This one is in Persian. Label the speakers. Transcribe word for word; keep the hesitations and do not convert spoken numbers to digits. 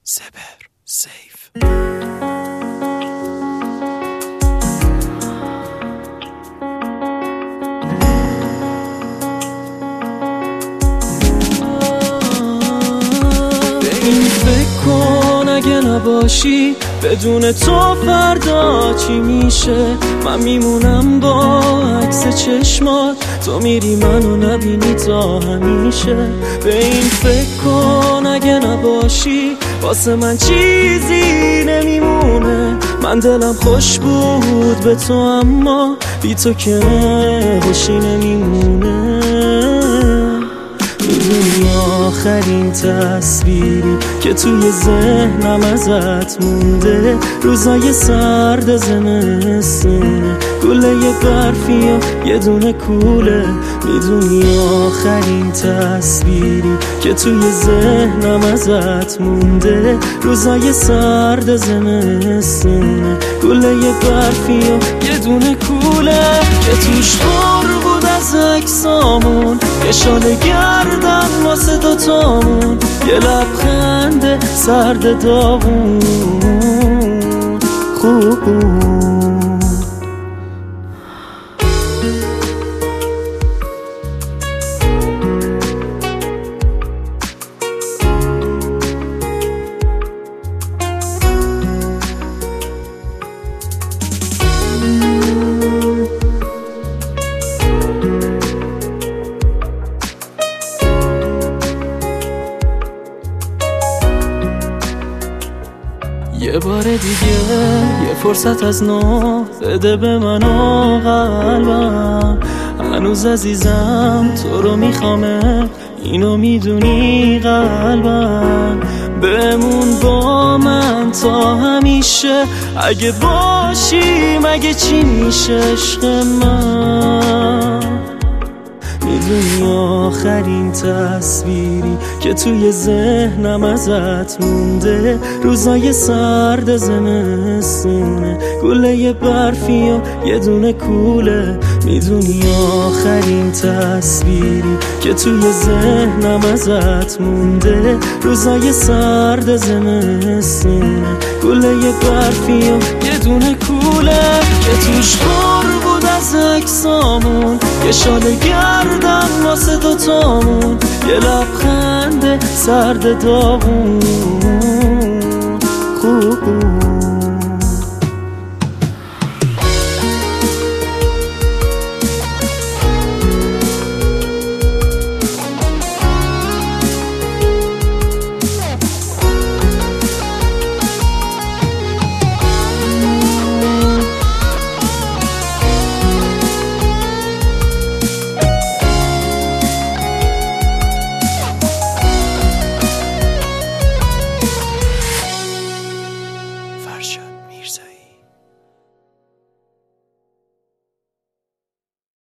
Speaker 1: زبر سیف. به این فکر کن اگه نباشی، بدون تو فردا چی میشه؟ من میمونم با عکس چشمات، تو میری منو نبینی تا همیشه. به این فکر کن اگه نباشی، واسه من چیزی نمیمونه. من دلم خوش بود به تو، اما بی تو که خوشی نمیمونه. میدونی آخرین تصویری که توی ذهنم ازت مونده، روزای سرد زمستونه، گله برفی و یه دونه کوله. میدونی آخرین تصویری که توی ذهنم ازت مونده، روزای سرد زمستونه، گله برفی و یه دونه کوله که توش پر بود از عکسامون، یه شال گردن واسه دوتامون، یه لبخند سرد داغون خوب بود. یه بار دیگه یه فرصت از نو بده به من و قلبم، هنوز عزیزم تو رو میخوامه، اینو میدونی قلبم. بمون با من تا همیشه، اگه باشی مگه چی میشه عشق من؟ میدونی آخرین تصویری که توی ذهنم ازت مونده، روزای سرد زمستونه، گله برفی و یه دونه کوله. میدونی آخرین تصویری که توی ذهنم ازت مونده، روزای سرد زمستونه، گله برفی و یه دونه کوله که توش پر بود از عکسامون، یه شال گردن واسه دوتامون، یه لبخند سرد داغون